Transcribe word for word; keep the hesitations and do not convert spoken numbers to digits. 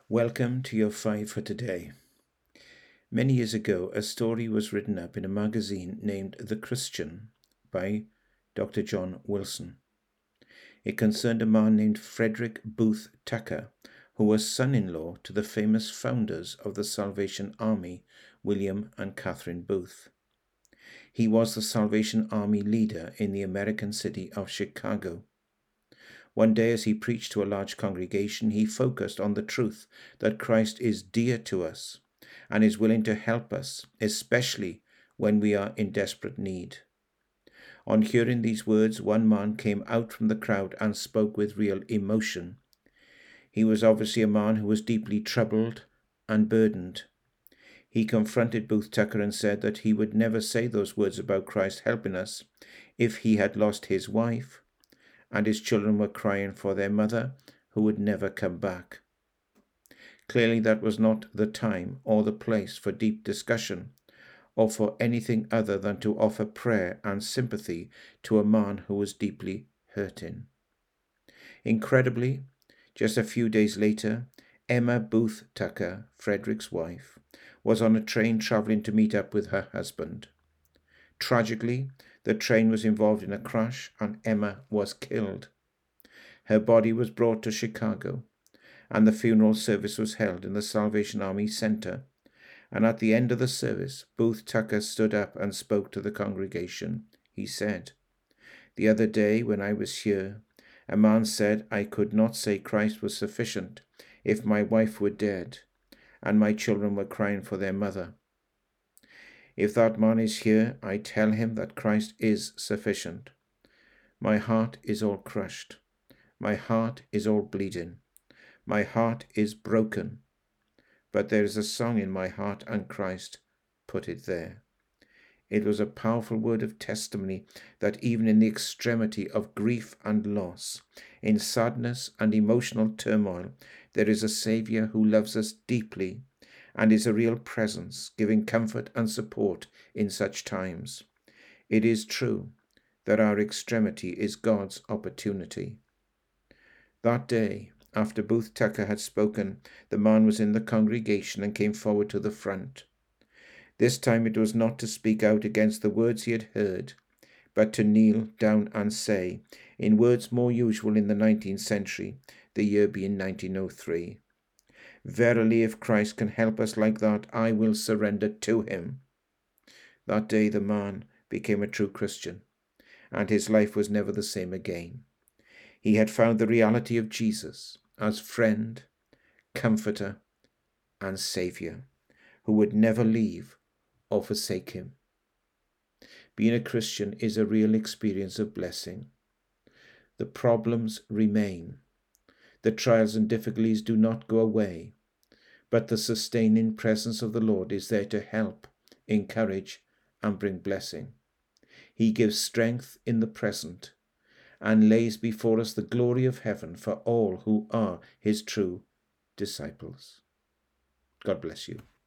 Welcome to your five for today. Many years ago, a story was written up in a magazine named The Christian by Doctor John Wilson. It concerned a man named Frederick Booth Tucker, who was son-in-law to the famous founders of the Salvation Army, William and Catherine Booth. He was the Salvation Army leader in the American city of Chicago. One day, as he preached to a large congregation, he focused on the truth that Christ is dear to us and is willing to help us, especially when we are in desperate need. On hearing these words, one man came out from the crowd and spoke with real emotion. He was obviously a man who was deeply troubled and burdened. He confronted Booth Tucker and said that he would never say those words about Christ helping us if he had lost his wife and his children were crying for their mother who would never come back. Clearly, that was not the time or the place for deep discussion or for anything other than to offer prayer and sympathy to a man who was deeply hurting. Incredibly, just a few days later, Emma Booth Tucker, Frederick's wife, was on a train traveling to meet up with her husband. Tragically, the train was involved in a crash and Emma was killed. Her body was brought to Chicago and the funeral service was held in the Salvation Army Center. And at the end of the service, Booth Tucker stood up and spoke to the congregation. He said, "The other day when I was here, a man said I could not say Christ was sufficient if my wife were dead and my children were crying for their mother. If that man is here, I tell him that Christ is sufficient. My heart is all crushed. My heart is all bleeding. My heart is broken. But there is a song in my heart, and Christ put it there." It was a powerful word of testimony that even in the extremity of grief and loss, in sadness and emotional turmoil, there is a Saviour who loves us deeply and is a real presence, giving comfort and support in such times. It is true that our extremity is God's opportunity. That day, after Booth Tucker had spoken, the man was in the congregation and came forward to the front. This time it was not to speak out against the words he had heard, but to kneel down and say, in words more usual in the nineteenth century, the year being nineteen oh three, "Verily, if Christ can help us like that, I will surrender to him." That day the man became a true Christian, and his life was never the same again. He had found the reality of Jesus as friend, comforter, and Saviour, who would never leave or forsake him. Being a Christian is a real experience of blessing. The problems remain. The trials and difficulties do not go away, but the sustaining presence of the Lord is there to help, encourage, and bring blessing. He gives strength in the present and lays before us the glory of heaven for all who are his true disciples. God bless you.